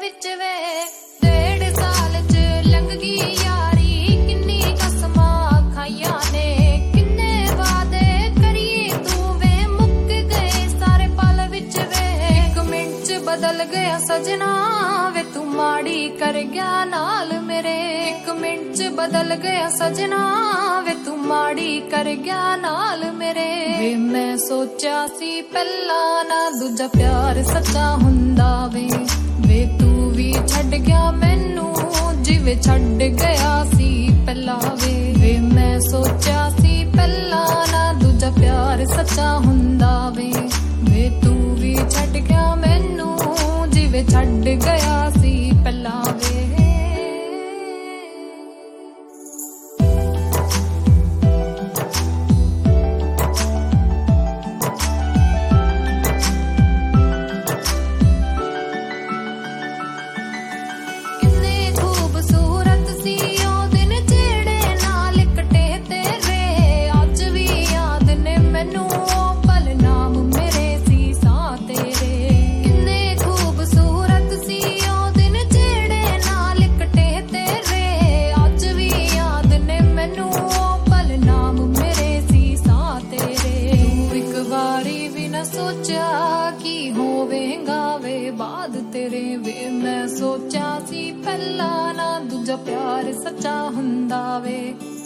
विच वे 1.5 साल च लंघ गई यारी किन्नी कसमां खाइयां ने किन्ने वादे करिए तू वे मुक गए सारे पल विच वे 1 मिंट च बदल गया सजना वे तू माड़ी कर गया नाल मेरे 1 मिंट च बदल गया सजना वे तू माड़ी कर गया नाल मेरे वे मैं सोचा सी पहला ना दूजा प्यार सच्चा हुंदा वे तू भी छड़ गया मैनू जिवे छड़ गया सी पहला वे मैं सोचा सी पहला ना दूजा प्यार सच्चा हुंदा वे तू भी छड़ गया मैनू जिवे छड़ गया सी पहला वे प्यार सच्चा हुंदा वे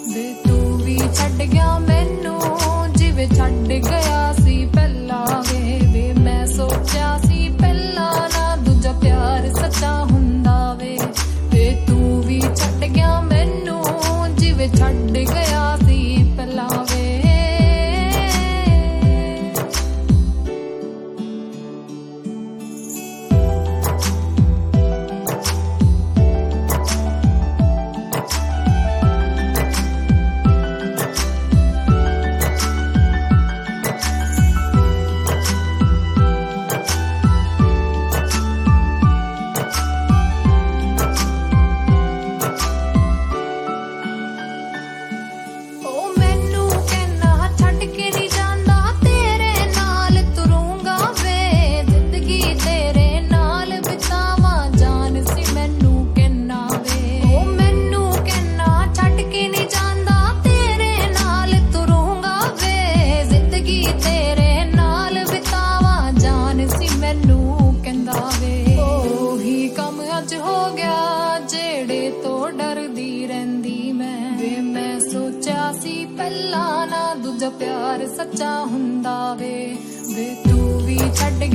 तू भी छड़ गया मैनू जिवे छड़ गया सी पहला वे मैं सोचा सी पहला ना दूजा प्यार सच्चा हुंदा वे तू भी छड़ गया मैनू जिवे छड़ गया सी पहला वे प्यार सच्चा हुंदा वे तू भी छड़